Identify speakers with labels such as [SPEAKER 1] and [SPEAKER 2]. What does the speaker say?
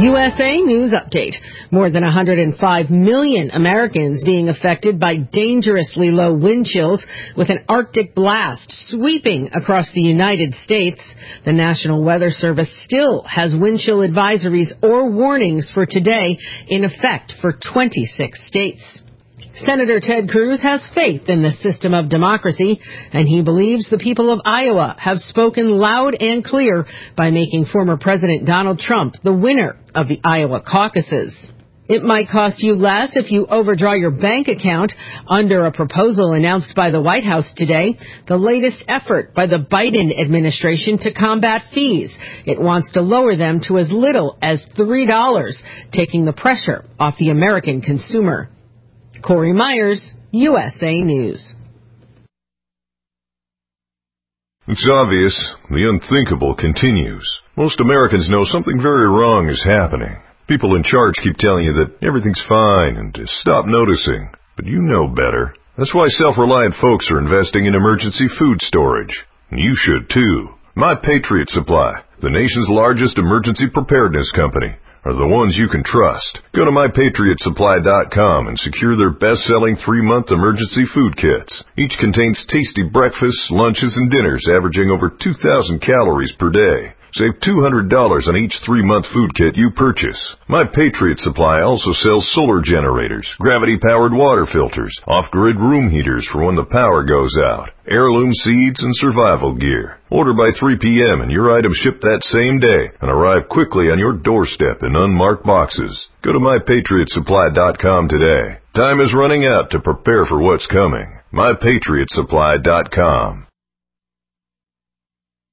[SPEAKER 1] USA News Update. More than 105 million Americans being affected by dangerously low wind chills with an Arctic blast sweeping across the United States. The National Weather Service still has wind chill advisories or warnings for today in effect for 26 states. Senator Ted Cruz has faith in the system of democracy, and he believes the people of Iowa have spoken loud and clear by making former President Donald Trump the winner of the Iowa caucuses. It might cost you less if you overdraw your bank account. Under a proposal announced by the White House today, the latest effort by the Biden administration to combat fees. It wants to lower them to as little as $3, taking the pressure off the American consumer. Corey Myers, USA News.
[SPEAKER 2] It's obvious. The unthinkable continues. Most Americans know something very wrong is happening. People in charge keep telling you that everything's fine and to stop noticing. But you know better. That's why self-reliant folks are investing in emergency food storage. And you should too. My Patriot Supply, the nation's largest emergency preparedness company, are the ones you can trust. Go to MyPatriotSupply.com and secure their best-selling 3-month emergency food kits. Each contains tasty breakfasts, lunches, and dinners averaging over 2,000 calories per day. Save $200 on each 3-month food kit you purchase. My Patriot Supply also sells solar generators, gravity-powered water filters, off-grid room heaters for when the power goes out, heirloom seeds, and survival gear. Order by 3 p.m. and your items ship that same day and arrive quickly on your doorstep in unmarked boxes. Go to MyPatriotSupply.com today. Time is running out to prepare for what's coming. MyPatriotSupply.com.